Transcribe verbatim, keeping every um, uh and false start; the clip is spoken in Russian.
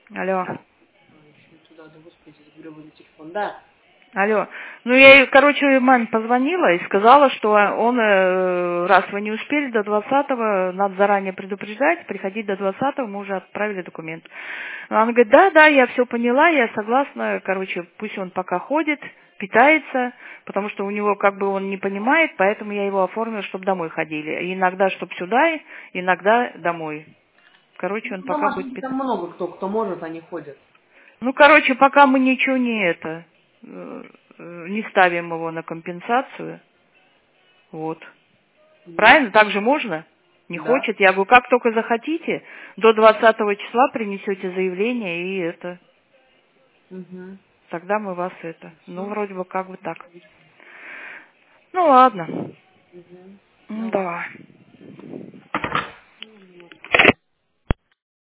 Алло. А, еще туда, да господи, гребаный телефон, да. Алло. Ну, я, ей, короче, маме позвонила и сказала, что он, э, раз вы не успели до двадцатого, надо заранее предупреждать, приходить до двадцатого, мы уже отправили документ. Она говорит, да, да, я все поняла, я согласна, короче, пусть он пока ходит, питается, потому что у него как бы он не понимает, поэтому я его оформила, чтобы домой ходили. И иногда, чтобы сюда, иногда домой. Короче, он Ну, на пока будет машинке там питаться. много кто, кто может, они ходят. Ну, короче, пока мы ничего не это, э, э, не ставим его на компенсацию, вот. Ну, Правильно? Так же можно? Не да. хочет? Я говорю, как только захотите, до двадцатого числа принесете заявление и это, Угу. тогда мы вас это. Ну, Все. вроде бы как бы так. Ну, ладно. Угу. Ну, Ну ладно. давай.